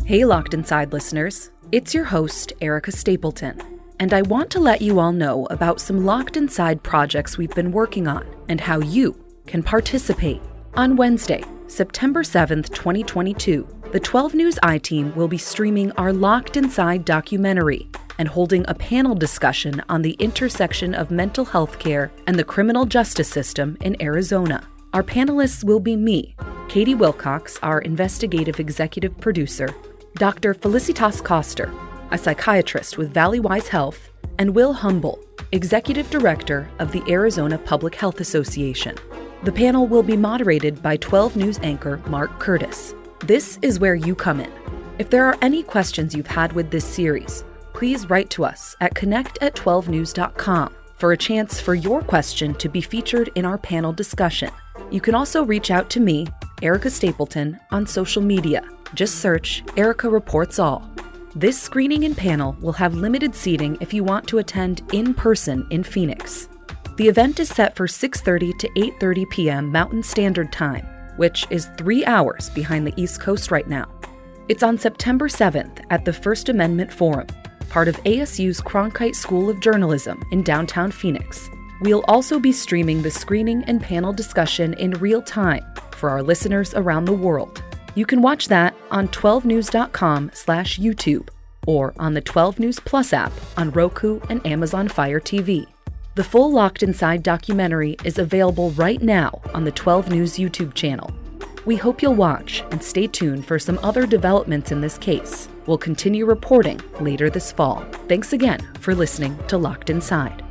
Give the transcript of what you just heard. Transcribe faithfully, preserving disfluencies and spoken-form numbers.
Hey Locked Inside listeners, it's your host, Erica Stapleton, and I want to let you all know about some Locked Inside projects we've been working on and how you can participate. On Wednesday, September seventh, twenty twenty-two, the twelve News I-Team will be streaming our Locked Inside documentary and holding a panel discussion on the intersection of mental health care and the criminal justice system in Arizona. Our panelists will be me, Katie Wilcox, our investigative executive producer, Doctor Felicitas Koster, a psychiatrist with Valleywise Health, and Will Humble, executive director of the Arizona Public Health Association. The panel will be moderated by twelve News anchor Mark Curtis. This is where you come in. If there are any questions you've had with this series, please write to us at connect at twelve news dot com for a chance for your question to be featured in our panel discussion. You can also reach out to me, Erica Stapleton, on social media. Just search Erica Reports All. This screening and panel will have limited seating if you want to attend in person in Phoenix. The event is set for six thirty to eight thirty p.m. Mountain Standard Time, which is three hours behind the East Coast right now. It's on September seventh at the First Amendment Forum, part of A S U's Cronkite School of Journalism in downtown Phoenix. We'll also be streaming the screening and panel discussion in real time for our listeners around the world. You can watch that on twelve news dot com slash YouTube or on the twelve News Plus app on Roku and Amazon Fire T V. The full Locked Inside documentary is available right now on the twelve News YouTube channel. We hope you'll watch and stay tuned for some other developments in this case. We'll continue reporting later this fall. Thanks again for listening to Locked Inside.